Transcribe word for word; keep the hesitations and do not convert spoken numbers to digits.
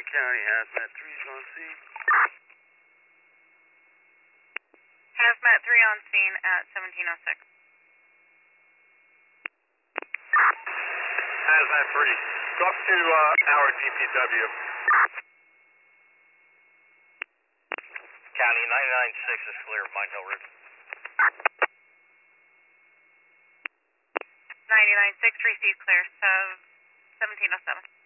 County, Hazmat three's on scene. Hazmat three on scene at seventeen oh six. Hazmat three, go up to uh, our D P W. County ninety-nine six is clear of Mine Hill Ridge. ninety-nine six, receive clear, so seventeen oh seven.